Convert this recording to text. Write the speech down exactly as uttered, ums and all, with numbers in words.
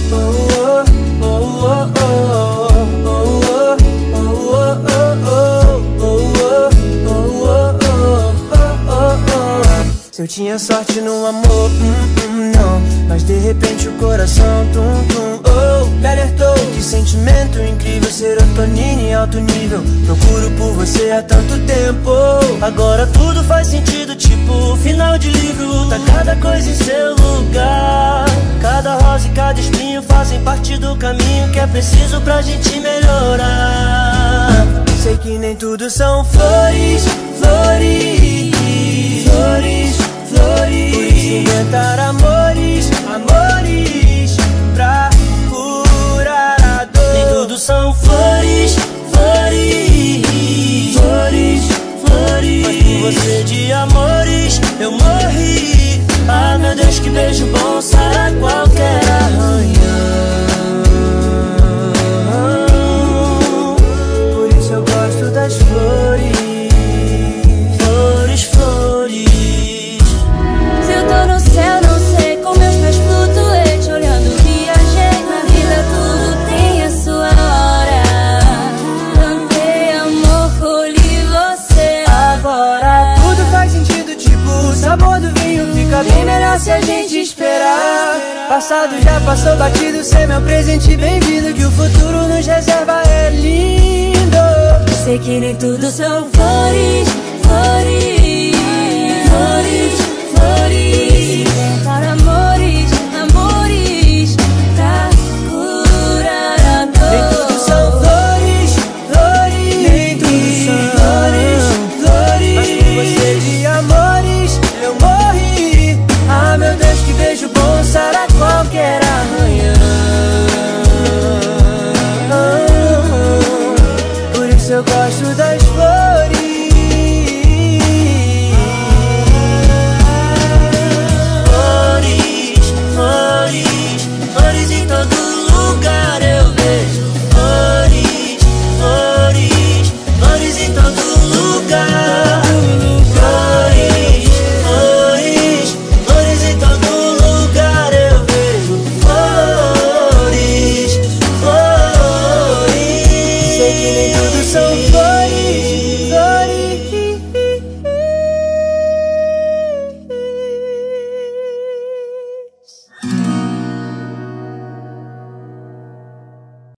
Se eu tinha sorte no amor, hum, hum, não. Mas de repente o coração, tum, tum, oh, me alertou. Que sentimento incrível, serotonina em alto nível. Procuro por você há tanto tempo. Agora tudo faz sentido, tipo final de livro. Tá cada coisa em seu lugar. Cada rosa e cada espinho fazem parte do caminho que é preciso pra gente melhorar. Sei que nem tudo são flores, flores, flores, flores. Por isso inventar amores, amores pra curar a dor. Nem tudo são flores, flores, flores, flores. Mas por você de amores eu morri. Ah, meu Deus, que beijo bom sara qualquer arranhão. Por isso eu gosto das flores. Flores, flores. Se eu tô no céu, não sei, com meus pés flutuantes, olhando viajei. Na vida tudo tem a sua hora. Cantei amor, colhi você. Agora tudo faz sentido, tipo o sabor do vinho. Fica bem melhor se a gente esperar. Passado já passou batido, cê é meu presente bem-vindo. Que o futuro nos reserva é lindo. Sei que nem tudo são flores, flores, flores, flores. Inventar amores, amores pra curar a dor. Nem tudo são flores, flores. Nem tudo são flores, flores. Mas por você de amores eu morri. Ah, meu Deus, que beijo bom sara qualquer arranhão. Por isso eu gosto